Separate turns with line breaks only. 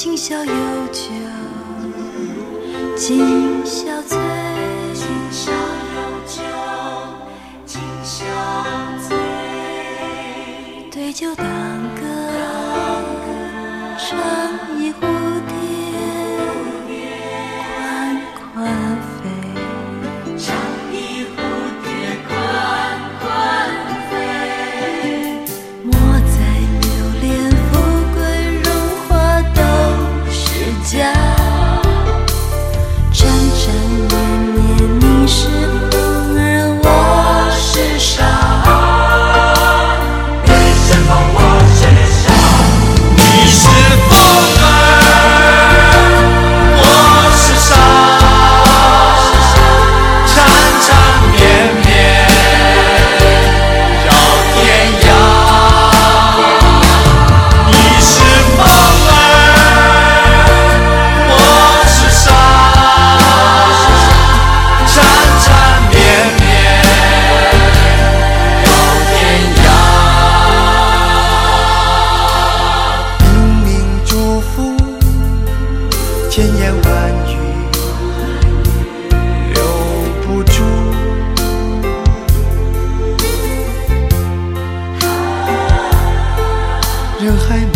今宵有酒今宵醉，
今宵有酒今宵醉，
对酒当歌，唱一蝴蝶款款飞，
唱一蝴蝶款款飞。
莫再留恋富贵荣华都是假，缠缠绵绵你是风儿我是沙，
你是风我是沙，你是风儿我是沙，缠缠绵绵绕天涯。你是风儿我是沙，缠缠绵绵绕天涯。
冥冥祝福，千言万语留不住。人海